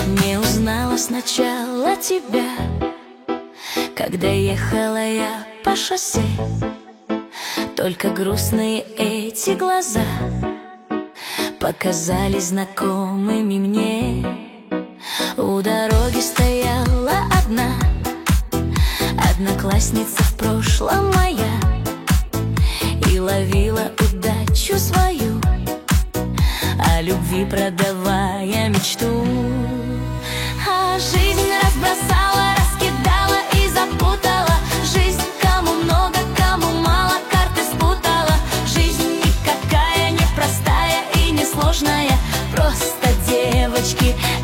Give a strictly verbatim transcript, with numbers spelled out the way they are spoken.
Не узнала сначала тебя, когда ехала я по шоссе. Только грустные эти глаза показались знакомыми мне. У дороги стояла одна одноклассница в прошлом моя, и ловила удачу свою, о любви продавая мечту. А жизнь разбросала, раскидала и запутала. Жизнь кому много, кому мало, карты спутала. Жизнь никакая, непростая и несложная. Просто девочки